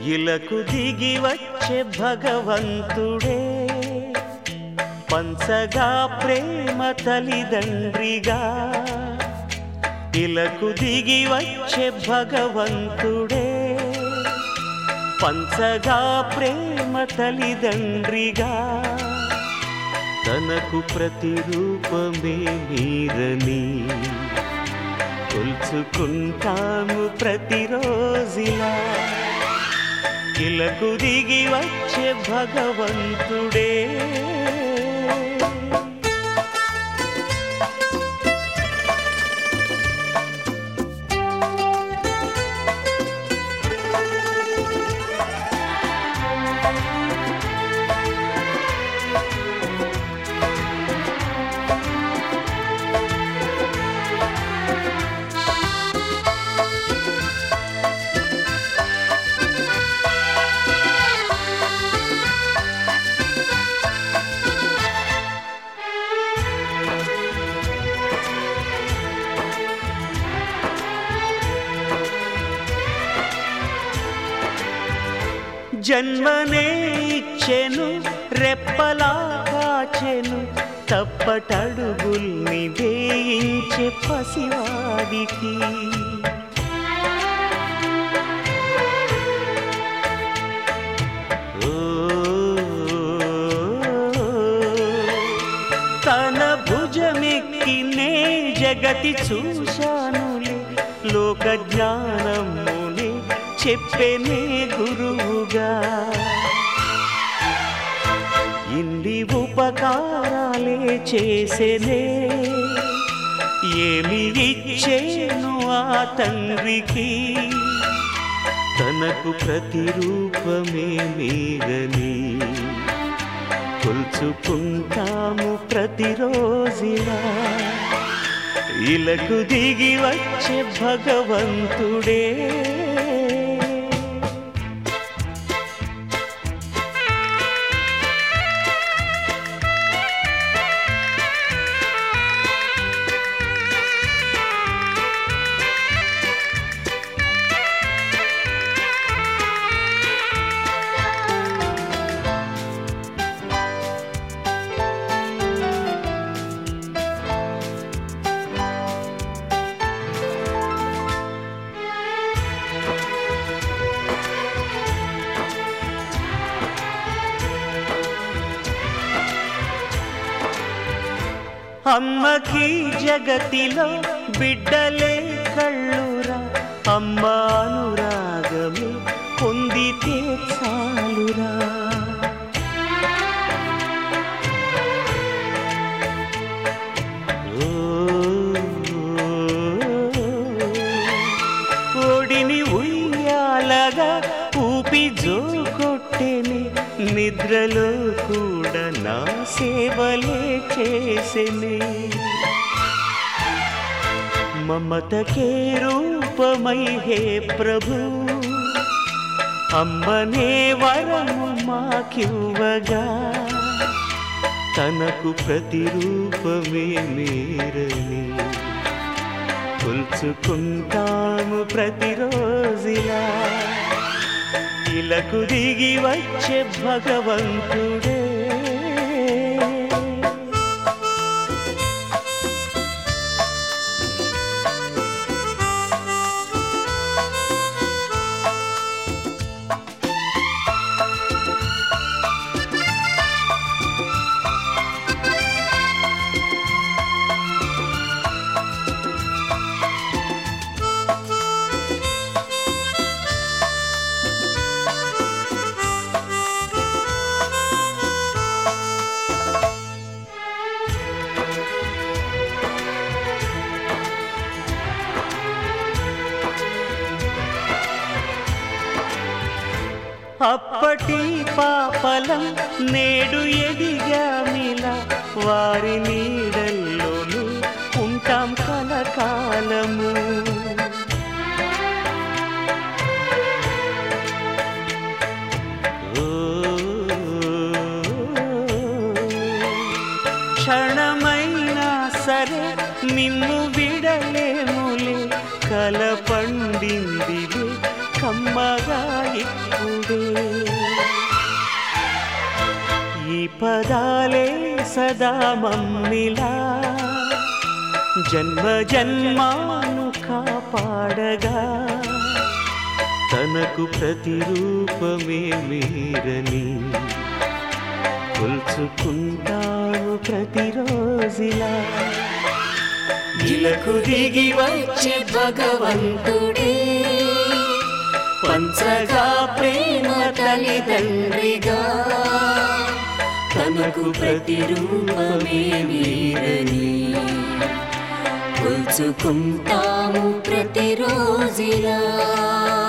ఇలకు దిగి వచ్చే భగవంతుడే పంచగా ప్రేమ తల్లిదండ్రిగా. ఇలకు దిగి వచ్చే భగవంతుడే పంచగా ప్రేమ తల్లిదండ్రిగా. తనకు ప్రతిరూపమే మీరని కొల్చుకుంటాము ప్రతిరోజిలా. ఇలకు దిగి వచ్చే భగవంతుడే. జన్మనే ఇచ్చెను రెప్పలా కాచెను తప్పటడుగుల్ని వేయించే పసివాడికి. తన భుజమెక్కినే జగతి చూశానులే లోక జ్ఞానమునే చెప్పెనే గురువుగా. ఇన్ని ఉపకారాలే చేసెనే ఏమి ఇచ్చేను ఆ తండ్రికి. తనకు ప్రతిరూపమే మీరని కొల్చుకుంటాము ప్రతిరోజిలా. ఇలకు దిగి వచ్చే భగవంతుడే. అమ్మకి జగతిలో బిడ్డలే కళ్ళురా. అమ్మ అనురాగమే పొందితే చాలురా. ఓడిని ఉయ్యాలగా ఊపి జోకొట్టెని నిద్రలో కూడా నా సేవలే చేసెనే. మమతకే రూపమై హే ప్రభు అమ్మనే వరము మాకివ్వగా. తనకు ప్రతిరూపమే మీరని కొల్చుకుంటాము ప్రతిరోజిలా. ఇలకు దిగి వచ్చే భగవంతుడే. అప్పటి పాపలం నేడు ఎదిగామిలా. వారి నీడల్లోనూ ఉంటాం కలకాలము. క్షణమైనా సరే నిన్ను విడలేములే. కల పండిందిలే కమ్మగా ఎక్కువ పదాలే సదా మమ్మిలా జన్మ జన్మాను కాపాడగా తనకు ప్రతిరూపమే మీరని కొల్చుకుంటాను ప్రతిరోజిలా ఇలకు దిగి వచ్చే భగవంతుడే పంచగా ప్రేమ తల్లిదండ్రిగా తనకు ప్రతిరూపమే మీరని కొల్చుకుంటాము ప్రతిరోజిలా